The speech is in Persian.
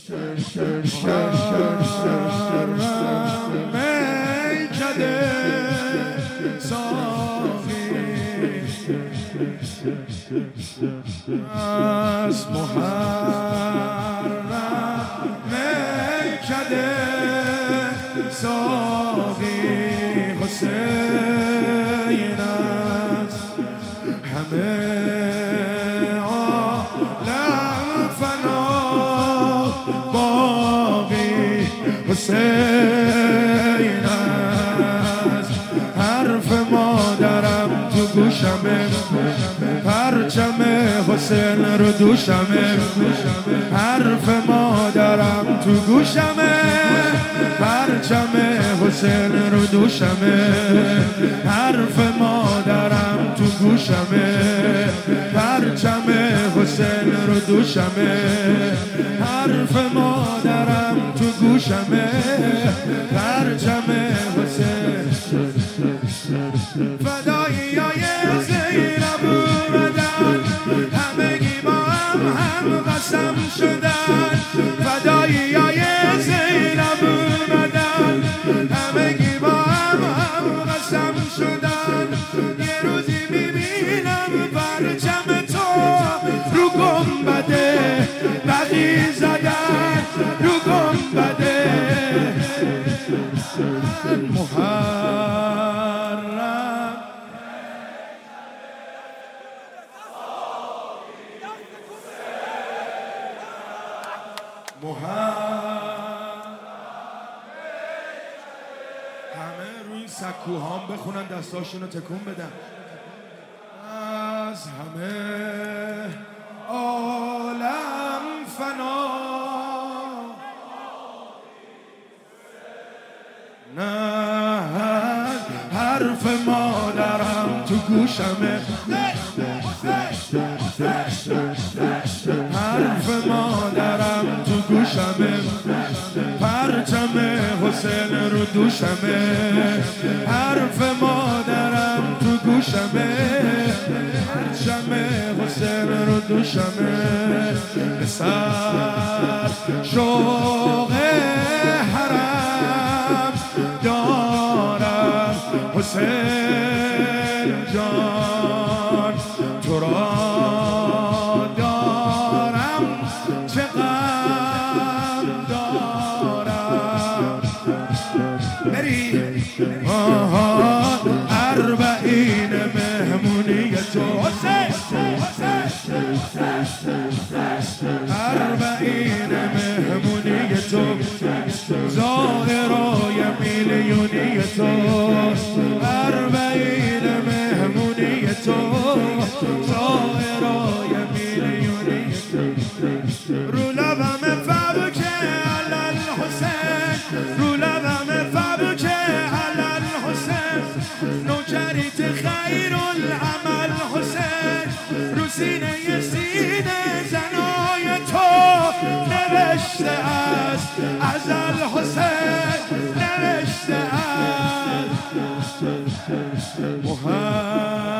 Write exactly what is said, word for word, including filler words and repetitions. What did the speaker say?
میکده ساقی از محرم میکده ساقی حسین است همه عالم فنا باقی حسین است حرف مادرم تو گوشمه پرچم حسین رو دوشمه حرف مادرم تو گوشمه پرچم حسین رو دوشمه حرف مادرم تو گوشمه پرچم حسین رو دوشمه حرف مادرم تو گوشمه پرچم حسین فداییای زینب اومدن همگی با هم هم قسم شدن فداییای زینب اومدن همگی با هم هم قسم شدن یه روزی میبینم پرچم تو رو گنبده بقی زدن رو گنبده محرم محرم همه روی سکوهام بخونن دستاشونو تکون بدن از همه عالم فنا نه حرف مادرم تو گوشمه حرف مادرم تو گوشمه پرچم حسین رو دوشمه حرف مادرم تو گوشمه پرچم حسین رو دوشمه به سر شوق حرم دارم حسین جان تو را دارم چه غم دارم بری آها اربعین مهمونی تو اربعین مهمونی تو ظاهرای میلیونی تو اربعین مهمونی تو ظاهرای میلیونی رو لبم فبک علل حسین رو لبم فبک علل حسین نوکریت خیر العمل حسین رو سینه سینه زنای تو نوشته است ازل حسین نوشته است محمد